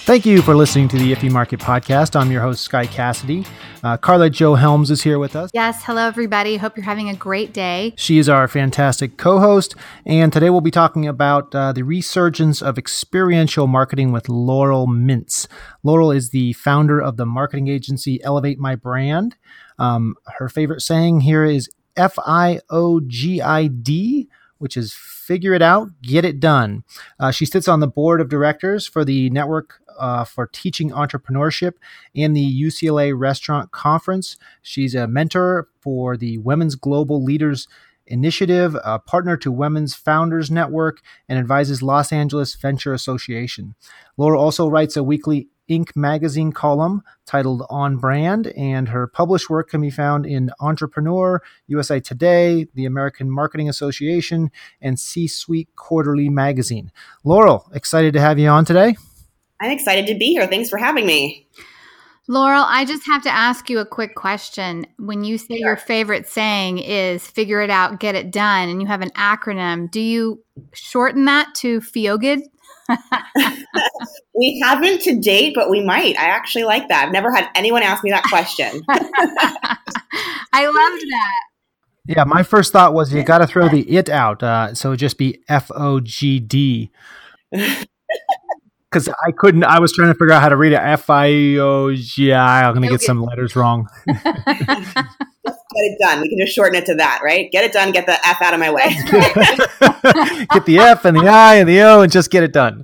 Thank you for listening to the Iffy Market Podcast. I'm your host, Sky Cassidy. Carla Jo Helms is here with us. Yes. Hello, everybody. Hope you're having a great day. She is our fantastic co-host. And today we'll be talking about the resurgence of experiential marketing with Laurel Mintz. Laurel is the founder of the marketing agency Elevate My Brand. Her favorite saying here is FIOGID, which is figure it out, get it done. She sits on the board of directors for the Network for Teaching Entrepreneurship and the UCLA Restaurant Conference. She's a mentor for the Women's Global Leaders Initiative, a partner to Women's Founders Network, and advises Los Angeles Venture Association. Laura also writes a weekly Inc. magazine column titled On Brand, and her published work can be found in Entrepreneur, USA Today, the American Marketing Association, and C-Suite Quarterly magazine. Laurel, excited to have you on today. I'm excited to be here. Thanks for having me. Laurel, I just have to ask you a quick question. When you say your favorite saying is figure it out, get it done, and you have an acronym, do you shorten that to FIOGID? We haven't to date, but we might. I actually like that. I've never had anyone ask me that question. I loved that. Yeah, my first thought was you got to throw the it out. So it'd just be FOGD. Because I was trying to figure out how to read it. FIOGI. I'm going to get some letters wrong. Get it done. We can just shorten it to that, right? Get it done. Get the F out of my way. Get the F and the I and the O and just get it done.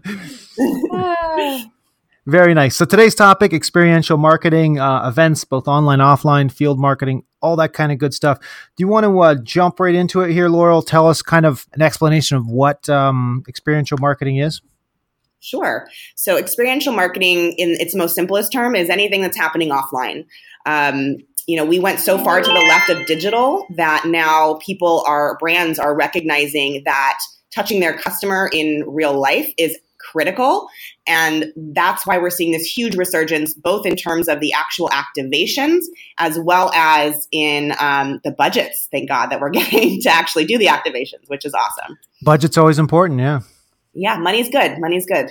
Very nice. So today's topic, experiential marketing, events, both online, offline, field marketing, all that kind of good stuff. Do you want to jump right into it here, Laurel? Tell us kind of an explanation of what experiential marketing is. Sure. So experiential marketing in its most simplest term is anything that's happening offline. We went so far to the left of digital that now brands are recognizing that touching their customer in real life is critical. And that's why we're seeing this huge resurgence, both in terms of the actual activations, as well as in the budgets, thank God, that we're getting to actually do the activations, which is awesome. Budget's always important, yeah. Yeah, money's good. Money's good.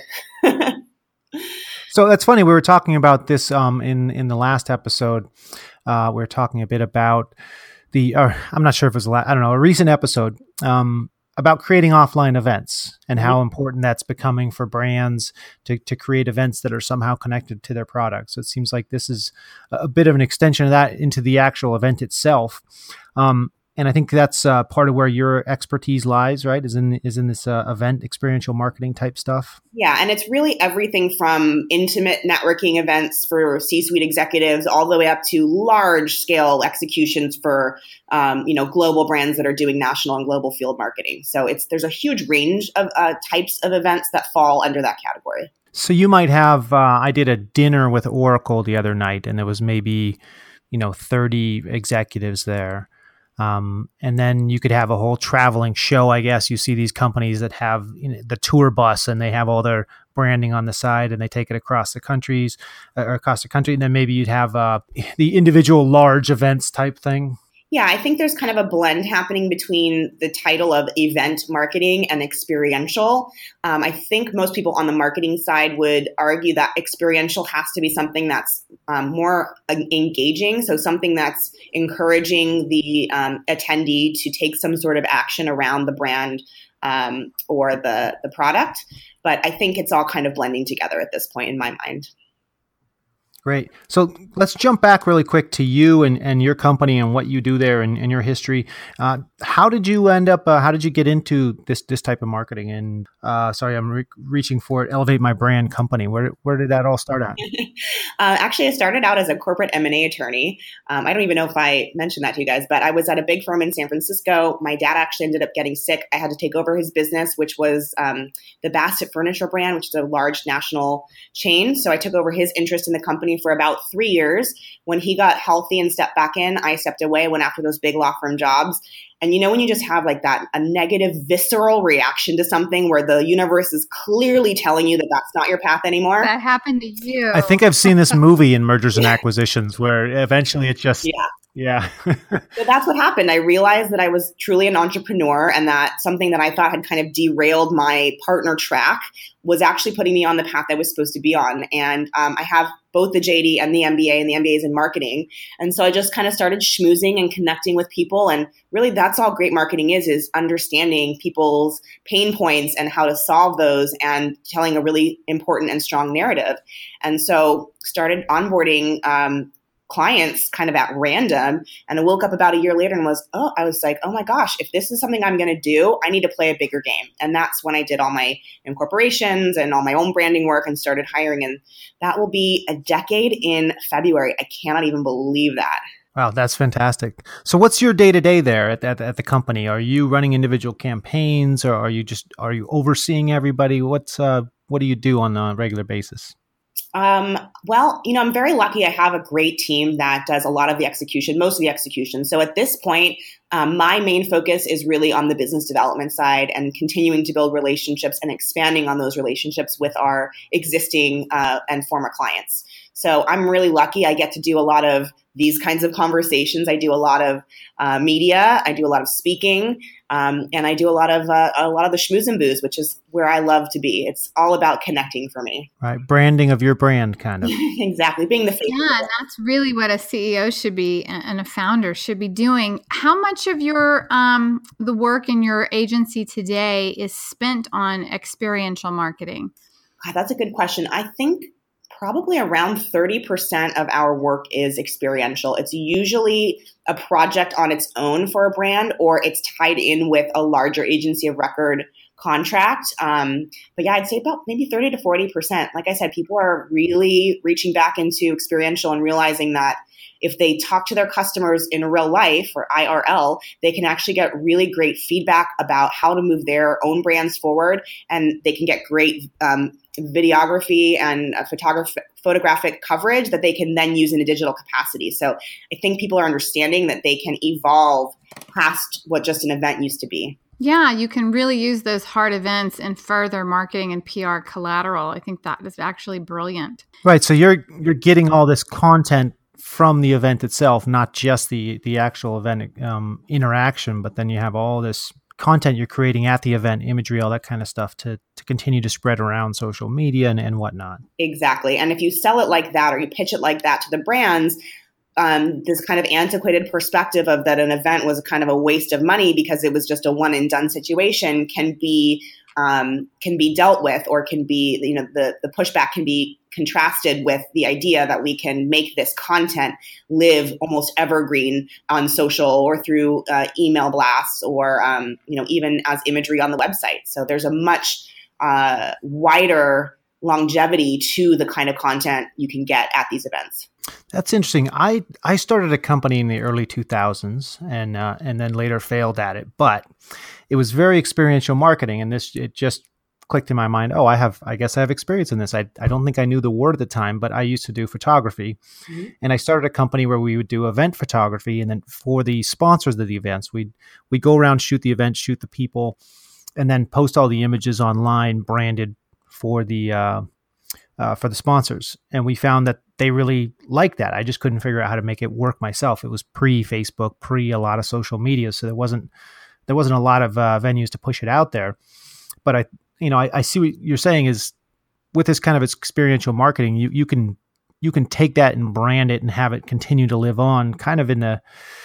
So that's funny. We were talking about this in the last episode. We were talking a bit about I'm not sure if it was a recent episode about creating offline events and how important that's becoming for brands to create events that are somehow connected to their products. So it seems like this is a bit of an extension of that into the actual event itself. And I think that's part of where your expertise lies, right? Is in this event, experiential marketing type stuff. Yeah, and it's really everything from intimate networking events for C-suite executives, all the way up to large scale executions for global brands that are doing national and global field marketing. So there's a huge range of types of events that fall under that category. So you might have. I did a dinner with Oracle the other night, and there was maybe 30 executives there. And then you could have a whole traveling show. I guess you see these companies that have the tour bus and they have all their branding on the side and they take it across the country. And then maybe you'd have the individual large events type thing. Yeah, I think there's kind of a blend happening between the title of event marketing and experiential. I think most people on the marketing side would argue that experiential has to be something that's more engaging. So something that's encouraging the attendee to take some sort of action around the brand or the product. But I think it's all kind of blending together at this point in my mind. Great. So let's jump back really quick to you and your company and what you do there and your history. How did you end up, how did you get into this type of marketing? And sorry, I'm reaching for it. Elevate My Brand company. Where did that all start at? Actually, I started out as a corporate M&A attorney. I don't even know if I mentioned that to you guys, but I was at a big firm in San Francisco. My dad actually ended up getting sick. I had to take over his business, which was the Bassett Furniture brand, which is a large national chain. So I took over his interest in the company for about 3 years. When he got healthy and stepped back in, I stepped away, went after those big law firm jobs. And when you just have like that, a negative visceral reaction to something where the universe is clearly telling you that that's not your path anymore. That happened to you. I think I've seen this movie in Mergers and Acquisitions where eventually it just Yeah. So that's what happened. I realized that I was truly an entrepreneur and that something that I thought had kind of derailed my partner track was actually putting me on the path I was supposed to be on. And I have both the JD and the MBA, and the MBA is in marketing. And so I just kind of started schmoozing and connecting with people. And really, that's all great marketing is understanding people's pain points and how to solve those and telling a really important and strong narrative. And so started onboarding clients kind of at random. And I woke up about a year later and I was like, oh my gosh, if this is something I'm going to do, I need to play a bigger game. And that's when I did all my incorporations and all my own branding work and started hiring. And that will be a decade in February. I cannot even believe that. Wow, that's fantastic. So what's your day-to-day there at the company? Are you running individual campaigns, or are you overseeing everybody? What do you do on a regular basis? Well, I'm very lucky. I have a great team that does a lot of the execution, most of the execution. So at this point, my main focus is really on the business development side and continuing to build relationships and expanding on those relationships with our existing and former clients. So I'm really lucky. I get to do a lot of these kinds of conversations. I do a lot of media. I do a lot of speaking, and I do a lot of the schmooze and booze, which is where I love to be. It's all about connecting for me. Right, branding of your brand, kind of. Exactly, being the face. Yeah, that's really what a CEO should be and a founder should be doing. How much of your the work in your agency today is spent on experiential marketing? God, that's a good question. I think probably around 30% of our work is experiential. It's usually a project on its own for a brand, or it's tied in with a larger agency of record contract. But yeah, I'd say about maybe 30 to 40%. Like I said, people are really reaching back into experiential and realizing that if they talk to their customers in real life, or IRL, they can actually get really great feedback about how to move their own brands forward, and they can get great videography and photographic coverage that they can then use in a digital capacity. So I think people are understanding that they can evolve past what just an event used to be. Yeah, you can really use those hard events and further marketing and PR collateral. I think that is actually brilliant. Right. So you're getting all this content from the event itself, not just the actual event interaction, but then you have all this content you're creating at the event, imagery, all that kind of stuff to continue to spread around social media and whatnot. Exactly. And if you sell it like that, or you pitch it like that to the brands, this kind of antiquated perspective of that an event was kind of a waste of money because it was just a one and done situation can be dealt with, or can be, the pushback can be contrasted with the idea that we can make this content live almost evergreen on social or through email blasts, or even as imagery on the website. So there's a much wider longevity to the kind of content you can get at these events. That's interesting. I started a company in the early 2000s and then later failed at it, but it was very experiential marketing, and it just clicked in my mind. Oh, I guess I have experience in this. I don't think I knew the word at the time, but I used to do photography, and I started a company where we would do event photography, and then for the sponsors of the events, we'd go around, shoot the event, shoot the people, and then post all the images online, branded for the sponsors. And we found that they really liked that. I just couldn't figure out how to make it work myself. It was pre-Facebook, pre a lot of social media, so there wasn't a lot of venues to push it out there. But I see what you're saying is with this kind of experiential marketing, you can take that and brand it and have it continue to live on, kind of in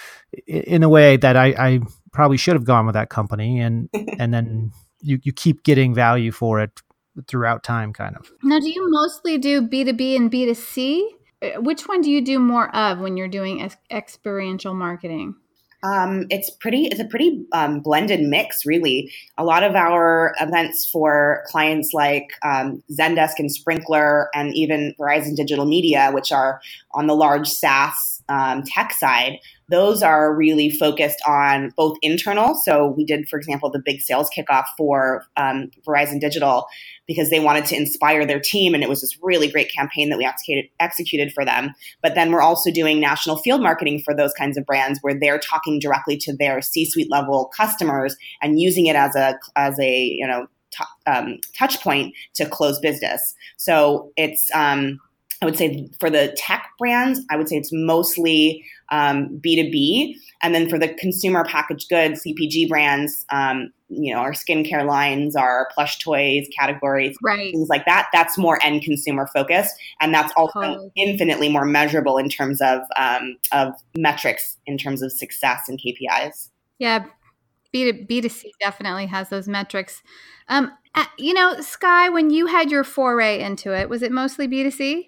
a way that I probably should have gone with that company, and then you keep getting value for it throughout time, kind of. Now, do you mostly do B2B and B2C? Which one do you do more of when you're doing experiential marketing? It's a pretty blended mix, really. A lot of our events for clients like Zendesk and Sprinklr, and even Verizon Digital Media, which are on the large SaaS tech side, those are really focused on both internal. So we did, for example, the big sales kickoff for Verizon Digital because they wanted to inspire their team, and it was this really great campaign that we executed for them. But then we're also doing national field marketing for those kinds of brands, where they're talking directly to their C-suite level customers and using it as a touch point to close business. So it's I would say for the tech brands, I would say it's mostly B2B. And then for the consumer packaged goods, CPG brands, our skincare lines, our plush toys categories, things like that, that's more end consumer focused. And that's also infinitely more measurable in terms of metrics, in terms of success and KPIs. Yeah, B2C definitely has those metrics. Sky, when you had your foray into it, was it mostly B2C?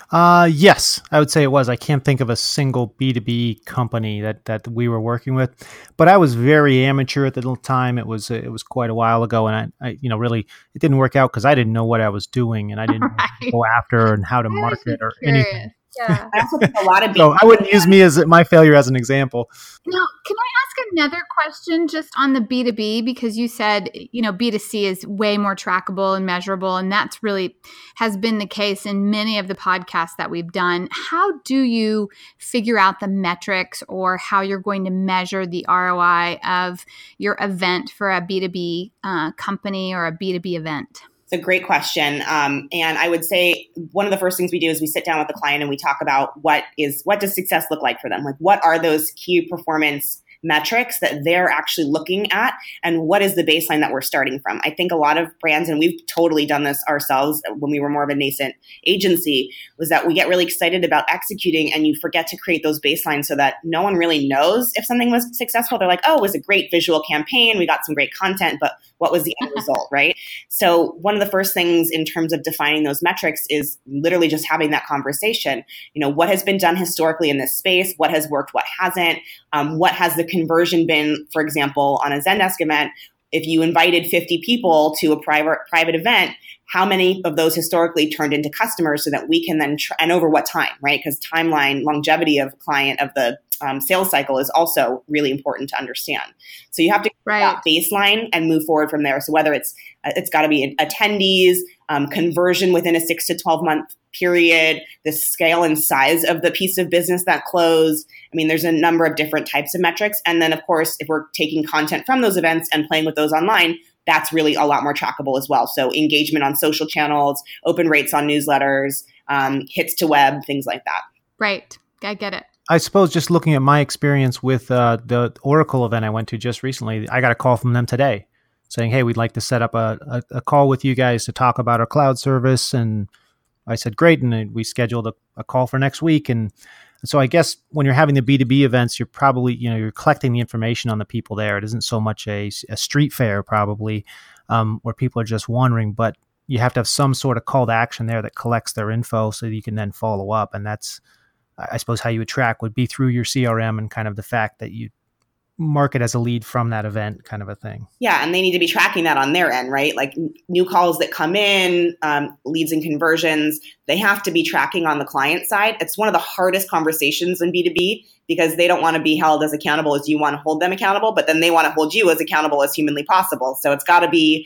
Yes, I would say it was. I can't think of a single B2B company that we were working with, but I was very amateur at the time. It was quite a while ago, and I really, it didn't work out because I didn't know what I was doing, and I didn't go after and how to market or anything. Yeah. I also think a lot of so I wouldn't use me as my failure as an example. Now, can I ask another question just on the B2B? Because you said, B2C is way more trackable and measurable, and that's really has been the case in many of the podcasts that we've done. How do you figure out the metrics or how you're going to measure the ROI of your event for a B2B company or a B2B event? It's a great question. And I would say one of the first things we do is we sit down with the client and we talk about what does success look like for them? Like, what are those key performance metrics that they're actually looking at, and what is the baseline that we're starting from? I think a lot of brands, and we've totally done this ourselves when we were more of a nascent agency, was that we get really excited about executing and you forget to create those baselines so that no one really knows if something was successful. They're like, oh, it was a great visual campaign. We got some great content, but what was the end result, right? So one of the first things in terms of defining those metrics is literally just having that conversation. What has been done historically in this space? What has worked? What hasn't? What has the conversion been, for example, on a Zendesk event? If you invited 50 people to a private event, how many of those historically turned into customers so that we can then, and over what time, right? Because timeline, longevity of client of the sales cycle is also really important to understand. So you have to create that baseline and move forward from there. So whether it's got to be attendees, conversion within a 6 to 12 month period, the scale and size of the piece of business that closed. I mean, there's a number of different types of metrics. And then, of course, if we're taking content from those events and playing with those online, that's really a lot more trackable as well. So engagement on social channels, open rates on newsletters, hits to web, things like that. Right. I get it. I suppose just looking at my experience with the Oracle event I went to just recently, I got a call from them today saying, hey, we'd like to set up a call with you guys to talk about our cloud service. And I said, great. And we scheduled a call for next week. And so I guess when you're having the B2B events, you're probably, you're collecting the information on the people there. It isn't so much a street fair probably where people are just wandering, but you have to have some sort of call to action there that collects their info so that you can then follow up. And that's, I suppose, how you would track would be through your CRM and kind of the fact that you market as a lead from that event kind of a thing. Yeah. And they need to be tracking that on their end, right? Like new calls that come in, leads and conversions, they have to be tracking on the client side. It's one of the hardest conversations in B2B because they don't want to be held as accountable as you want to hold them accountable, but then they want to hold you as accountable as humanly possible. So it's got to be,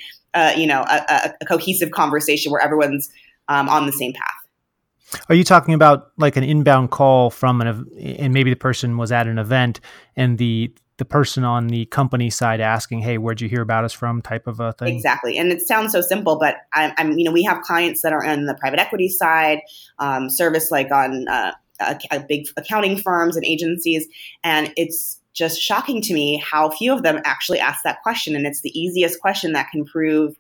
a cohesive conversation where everyone's on the same path. Are you talking about like an inbound call from and maybe the person was at an event and the person on the company side asking, hey, where'd you hear about us from type of a thing? Exactly. And it sounds so simple, but we have clients that are on the private equity side, service like on big accounting firms and agencies. And it's just shocking to me how few of them actually ask that question. And it's the easiest question that can prove,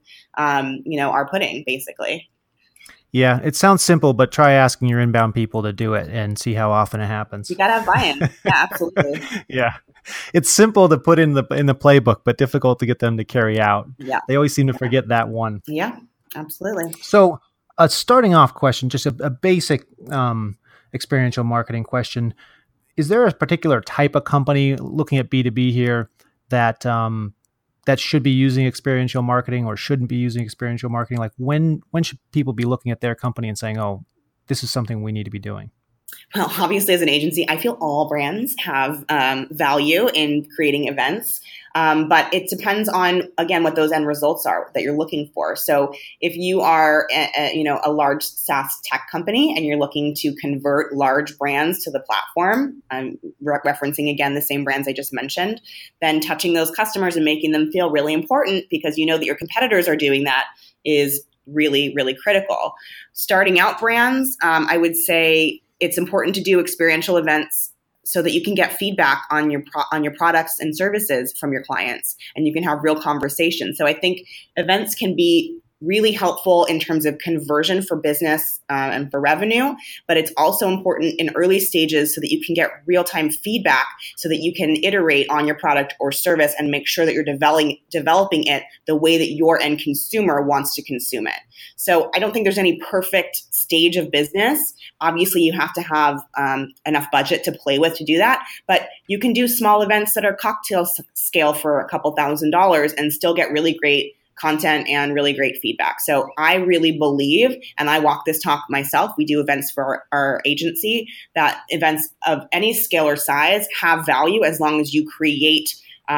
our pudding, basically. Yeah, it sounds simple, but try asking your inbound people to do it and see how often it happens. You got to have buy-in. Yeah, absolutely. Yeah. It's simple to put in the playbook, but difficult to get them to carry out. Yeah. They always seem to forget that one. Yeah, absolutely. So a starting off question, just a basic experiential marketing question. Is there a particular type of company looking at B2B here that should be using experiential marketing or shouldn't be using experiential marketing? Like when should people be looking at their company and saying, oh, this is something we need to be doing? Well, obviously, as an agency, I feel all brands have value in creating events, but it depends on, again, what those end results are that you're looking for. So if you are, a large SaaS tech company and you're looking to convert large brands to the platform, referencing, again, the same brands I just mentioned, then touching those customers and making them feel really important because you know that your competitors are doing that is really, really critical. Starting out brands, I would say it's important to do experiential events so that you can get feedback on your products and services from your clients, and you can have real conversations. So I think events can be really helpful in terms of conversion for business and for revenue, but it's also important in early stages so that you can get real-time feedback so that you can iterate on your product or service and make sure that you're developing it the way that your end consumer wants to consume it. So I don't think there's any perfect stage of business. Obviously, you have to have enough budget to play with to do that, but you can do small events that are cocktail scale for a couple $1,000s and still get really great content and really great feedback. So I really believe, and I walk this talk myself, we do events for our agency, that events of any scale or size have value as long as you create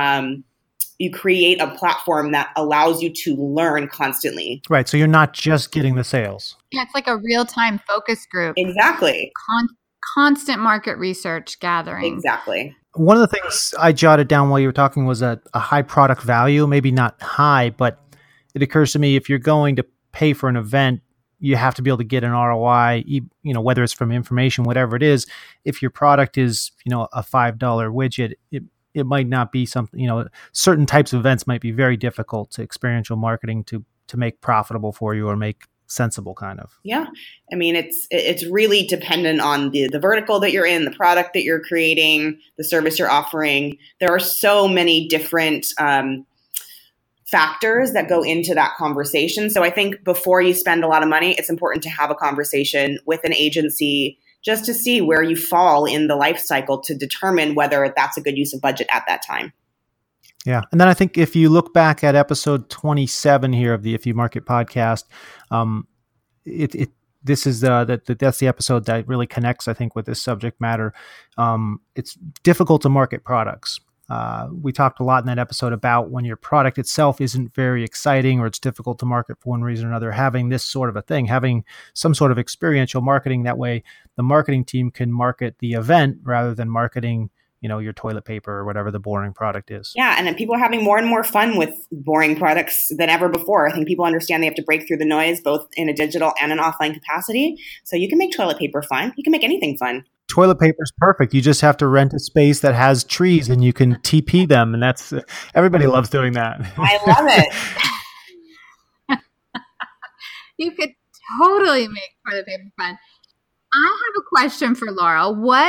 a platform that allows you to learn constantly. Right. So you're not just getting the sales. Yeah, it's like a real-time focus group. Exactly. Constant market research gathering. Exactly. One of the things I jotted down while you were talking was a high product value, maybe not high, but it occurs to me if you're going to pay for an event, you have to be able to get an ROI, whether it's from information, whatever it is. If your product is, a $5 widget, it might not be something, certain types of events might be very difficult to experiential marketing to make profitable for you or make sensible kind of. Yeah. I mean, it's really dependent on the vertical that you're in, the product that you're creating, the service you're offering. There are so many different factors that go into that conversation. So I think before you spend a lot of money, it's important to have a conversation with an agency just to see where you fall in the life cycle to determine whether that's a good use of budget at that time. Yeah. And then I think if you look back at episode 27 here of the If You Market podcast, that's the episode that really connects, I think, with this subject matter. It's difficult to market products. We talked a lot in that episode about when your product itself isn't very exciting or it's difficult to market for one reason or another, having this sort of a thing, having some sort of experiential marketing. That way the marketing team can market the event rather than marketing, your toilet paper or whatever the boring product is. Yeah. And then people are having more and more fun with boring products than ever before. I think people understand they have to break through the noise, both in a digital and an offline capacity. So you can make toilet paper fun. You can make anything fun. Toilet paper is perfect. You just have to rent a space that has trees and you can TP them. And that's, everybody loves doing that. I love it. You could totally make toilet paper fun. I have a question for Laura.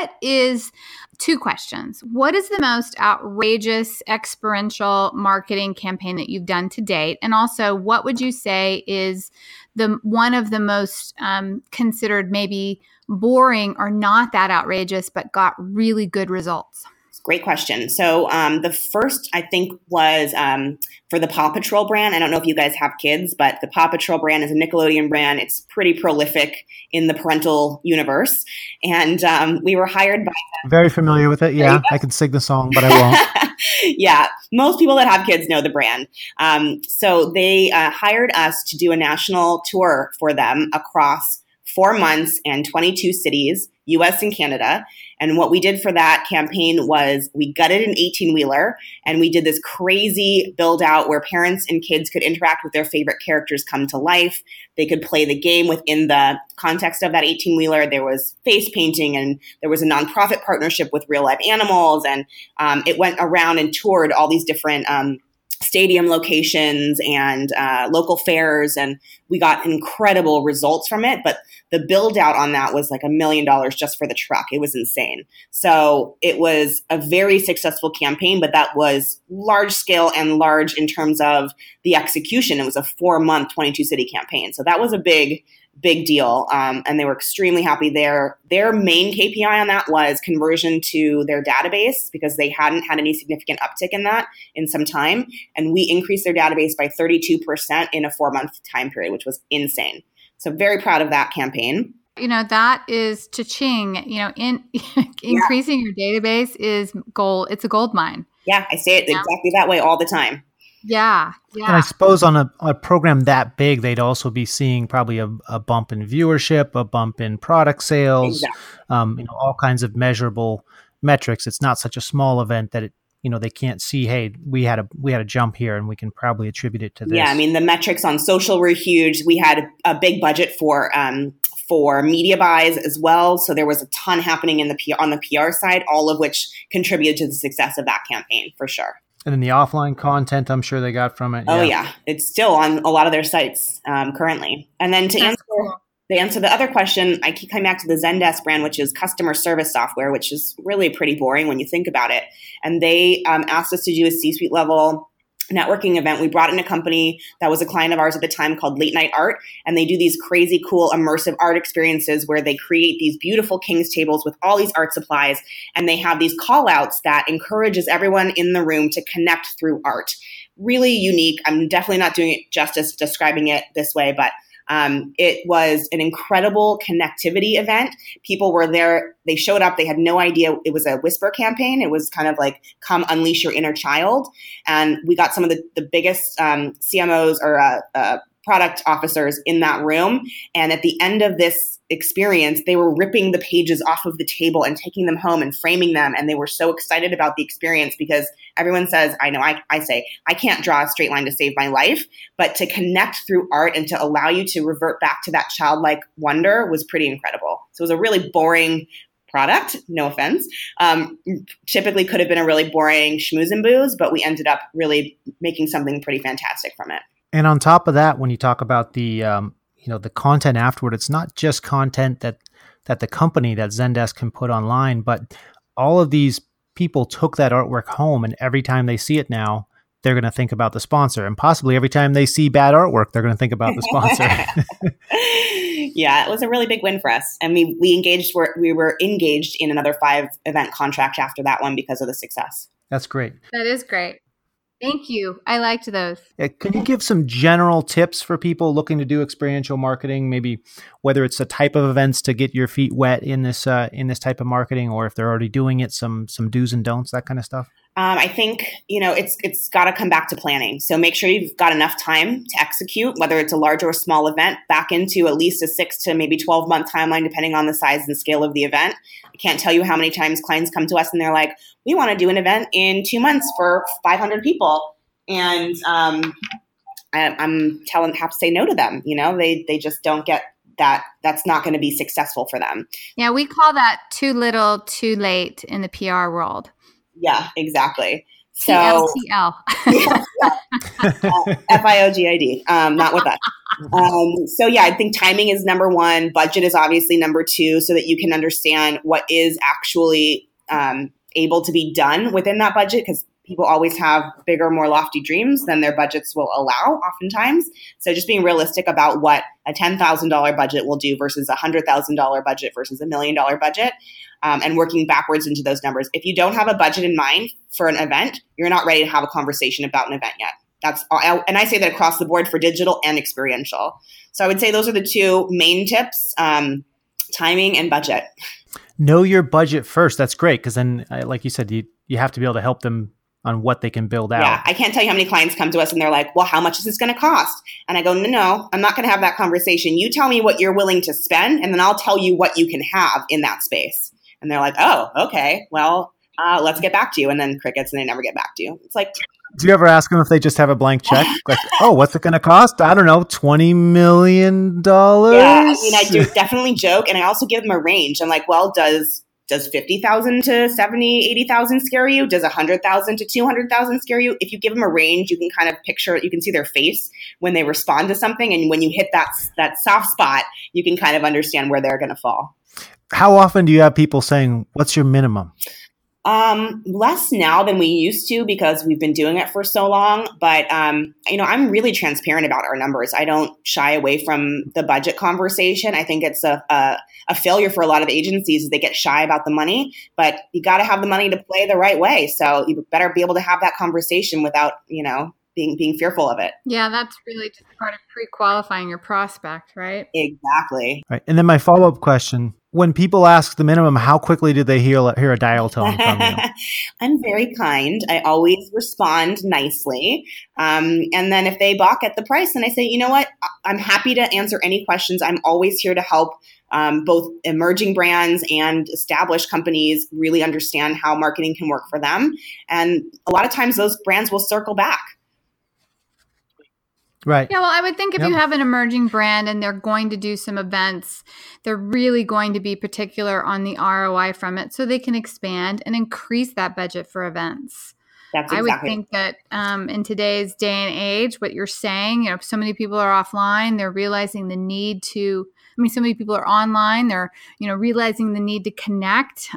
Two questions. What is the most outrageous experiential marketing campaign that you've done to date? And also, what would you say is one of the most considered maybe boring or not that outrageous, but got really good results? Great question. So the first, I think, was for the Paw Patrol brand. I don't know if you guys have kids, but the Paw Patrol brand is a Nickelodeon brand. It's pretty prolific in the parental universe. And we were hired by them. Very familiar with it. Yeah, I can sing the song, but I won't. Yeah, most people that have kids know the brand. So they hired us to do a national tour for them across 4 months and 22 cities, US and Canada. And what we did for that campaign was we gutted an 18-wheeler and we did this crazy build out where parents and kids could interact with their favorite characters come to life. They could play the game within the context of that 18-wheeler. There was face painting and there was a nonprofit partnership with real life animals. And it went around and toured all these different stadium locations and local fairs, and we got incredible results from it. But the build out on that was like $1 million just for the truck. It was insane. So it was a very successful campaign, but that was large scale and large in terms of the execution. It was a 4-month, 22 city campaign. So that was a big deal. And they were extremely happy there. Their main KPI on that was conversion to their database because they hadn't had any significant uptick in that in some time. And we increased their database by 32% in a 4-month time period, which was insane. So very proud of that campaign. That is cha-ching. Increasing your database is gold. It's a gold mine. Yeah, I say it exactly that way all the time. Yeah. And I suppose on a program that big, they'd also be seeing probably a bump in viewership, a bump in product sales, Exactly. All kinds of measurable metrics. It's not such a small event that they can't see, hey, we had a jump here, and we can probably attribute it to this. Yeah, I mean, the metrics on social were huge. We had a big budget for media buys as well. So there was a ton happening on the PR side, all of which contributed to the success of that campaign for sure. And then the offline content, I'm sure they got from it. Oh, yeah. It's still on a lot of their sites currently. And then to answer the other question, I keep coming back to the Zendesk brand, which is customer service software, which is really pretty boring when you think about it. And they asked us to do a C-suite level networking event. We brought in a company that was a client of ours at the time called Late Night Art, and they do these crazy cool immersive art experiences where they create these beautiful king's tables with all these art supplies, and they have these call outs that encourages everyone in the room to connect through art. Really unique. I'm definitely not doing it justice describing it this way, but it was an incredible connectivity event. People were there. They showed up. They had no idea it was a whisper campaign. It was kind of like, come unleash your inner child. And we got some of the biggest CMOs or product officers in that room. And at the end of this experience, they were ripping the pages off of the table and taking them home and framing them. And they were so excited about the experience because everyone says, I say, I can't draw a straight line to save my life, but to connect through art and to allow you to revert back to that childlike wonder was pretty incredible. So it was a really boring product, no offense. Typically could have been a really boring schmooze and booze, but we ended up really making something pretty fantastic from it. And on top of that, when you talk about the the content afterward, it's not just content that the company, that Zendesk, can put online, but all of these people took that artwork home, and every time they see it now, they're going to think about the sponsor, and possibly every time they see bad artwork, they're going to think about the sponsor. Yeah, it was a really big win for us, and we were engaged in another 5 event contract after that one because of the success. That's great. That is great. Thank you. I liked those. Can you give some general tips for people looking to do experiential marketing? Maybe whether it's a type of events to get your feet wet in this type of marketing, or if they're already doing it, some do's and don'ts, that kind of stuff. I think, it's got to come back to planning. So make sure you've got enough time to execute, whether it's a large or small event, back into at least a 6 to maybe 12-month timeline, depending on the size and scale of the event. I can't tell you how many times clients come to us and they're like, we want to do an event in 2 months for 500 people. And I'm have to say no to them. They just don't get that. That's not going to be successful for them. Yeah, we call that too little, too late in the PR world. Yeah, exactly. So TLTL. FIOGID, not with us. So yeah, I think timing is number 1. Budget is obviously number 2, so that you can understand what is actually able to be done within that budget, because people always have bigger, more lofty dreams than their budgets will allow oftentimes. So just being realistic about what a $10,000 budget will do versus a $100,000 budget versus $1 million budget, and working backwards into those numbers. If you don't have a budget in mind for an event, you're not ready to have a conversation about an event yet. That's all, and I say that across the board for digital and experiential. So I would say those are the 2 main tips, timing and budget. Know your budget first. That's great, because then, like you said, you have to be able to help them on what they can build out. Yeah, I can't tell you how many clients come to us and they're like, well, how much is this going to cost? And I go, no, I'm not going to have that conversation. You tell me what you're willing to spend, and then I'll tell you what you can have in that space. And they're like, oh, okay, well, let's get back to you. And then crickets, and they never get back to you. It's like, do you ever ask them if they just have a blank check? Like, oh, what's it going to cost? I don't know, $20 million? Yeah, I do definitely joke. And I also give them a range. I'm like, well, does 50,000 to 70, 80,000 scare you? Does 100,000 to 200,000 scare you? If you give them a range, you can kind of picture, you can see their face when they respond to something. And when you hit that soft spot, you can kind of understand where they're going to fall. How often do you have people saying, what's your minimum? Less now than we used to, because we've been doing it for so long. But, I'm really transparent about our numbers. I don't shy away from the budget conversation. I think it's a failure for a lot of agencies. They get shy about the money, but you got to have the money to play the right way. So you better be able to have that conversation without, being fearful of it. Yeah, that's really just part of pre-qualifying your prospect, right? Exactly. Right. And then my follow-up question, when people ask the minimum, how quickly do they hear a dial tone from you? I'm very kind. I always respond nicely. And then if they balk at the price, then I say, you know what? I'm happy to answer any questions. I'm always here to help both emerging brands and established companies really understand how marketing can work for them. And a lot of times those brands will circle back. Right. Yeah, well, I would think if you have an emerging brand and they're going to do some events, they're really going to be particular on the ROI from it so they can expand and increase that budget for events. That's exactly. I would think that in today's day and age, what you're saying, so many people are offline, they're realizing the need to, so many people are online, they're, realizing the need to connect.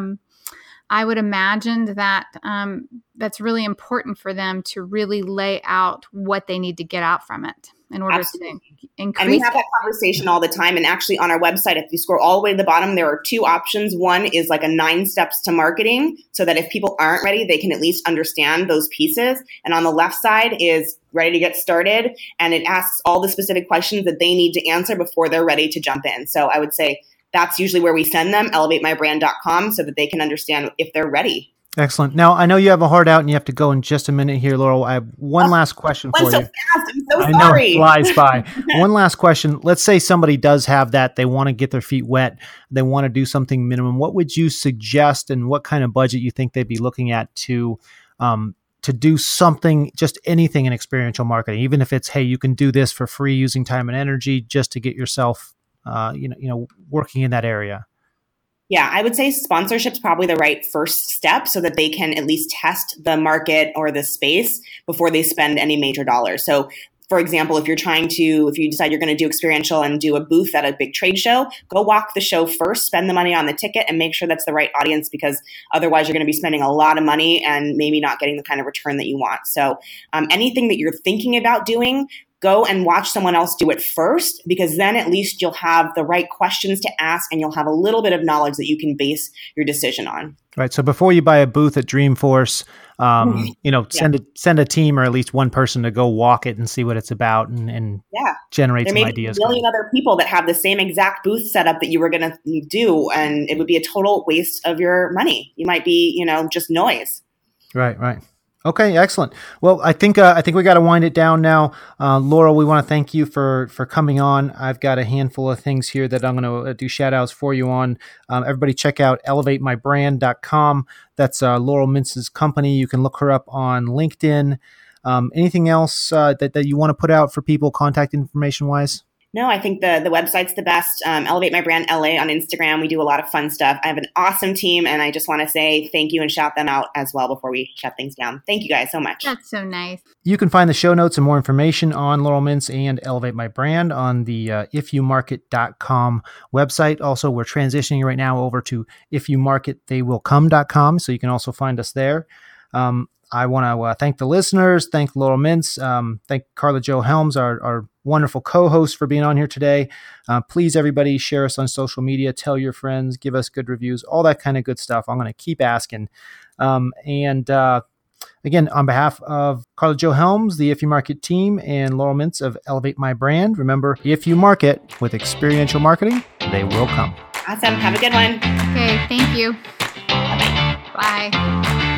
I would imagine that that's really important for them to really lay out what they need to get out from it in order to increase. And we have that conversation all the time. And actually on our website, if you scroll all the way to the bottom, there are 2 options. One is like a 9 steps to marketing so that if people aren't ready, they can at least understand those pieces. And on the left side is ready to get started. And it asks all the specific questions that they need to answer before they're ready to jump in. So I would say that's usually where we send them, elevatemybrand.com, so that they can understand if they're ready. Excellent. Now, I know you have a hard out and you have to go in just a minute here, Laurel. I have one last question for you. So fast. I'm so sorry. I know, it flies by. One last question. Let's say somebody does have that. They want to get their feet wet. They want to do something minimum. What would you suggest and what kind of budget you think they'd be looking at to do something, just anything in experiential marketing, even if it's, hey, you can do this for free using time and energy just to get yourself working in that area? Yeah, I would say sponsorship's probably the right first step so that they can at least test the market or the space before they spend any major dollars. So for example, if you decide you're going to do experiential and do a booth at a big trade show, go walk the show first, spend the money on the ticket and make sure that's the right audience, because otherwise you're going to be spending a lot of money and maybe not getting the kind of return that you want. So anything that you're thinking about doing, go and watch someone else do it first, because then at least you'll have the right questions to ask and you'll have a little bit of knowledge that you can base your decision on. Right. So before you buy a booth at Dreamforce, send a team or at least one person to go walk it and see what it's about and generate some ideas. There may be a million other people that have the same exact booth setup that you were going to do, and it would be a total waste of your money. You might be, just noise. Right. Okay, excellent. Well, I think we got to wind it down now. Laurel, we want to thank you for coming on. I've got a handful of things here that I'm going to do shout outs for you on. Everybody check out elevatemybrand.com. That's Laurel Mintz's company. You can look her up on LinkedIn. Anything else that you want to put out for people contact information wise? No, I think the website's the best. Elevate My Brand LA on Instagram. We do a lot of fun stuff. I have an awesome team, and I just want to say thank you and shout them out as well before we shut things down. Thank you guys so much. That's so nice. You can find the show notes and more information on Laurel Mintz and Elevate My Brand on the ifyoumarket.com website. Also, we're transitioning right now over to ifyoumarkettheywillcome.com, so you can also find us there. I want to thank the listeners, thank Laurel Mintz, thank Carla Jo Helms, our wonderful co-host, for being on here today. Please, everybody, share us on social media, tell your friends, give us good reviews, all that kind of good stuff. I'm going to keep asking. Again, on behalf of Carla Jo Helms, the If You Market team, and Laurel Mintz of Elevate My Brand, remember, if you market with experiential marketing, they will come. Awesome. Have a good one. Okay. Thank you. Bye-bye. Bye.